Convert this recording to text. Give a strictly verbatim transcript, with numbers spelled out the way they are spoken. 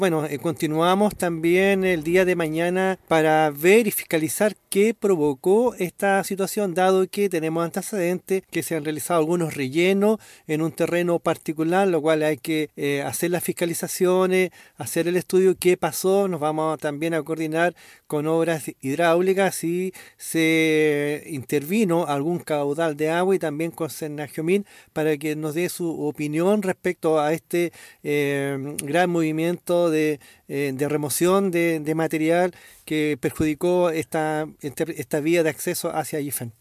Bueno, eh, continuamos también el día de mañana para ver y fiscalizar qué provocó esta situación, dado que tenemos antecedentes que se han realizado algunos rellenos en un terreno particular, lo cual hay que eh, hacer las fiscalizaciones, hacer el estudio qué pasó. Nos vamos también a coordinar con obras hidráulicas si se intervino algún caudal de agua y también con Senagiomin para que nos dé su opinión respecto a este eh, gran movimiento de, eh, de remoción de, de material que perjudicó esta, esta, esta vía de acceso hacia Yifen.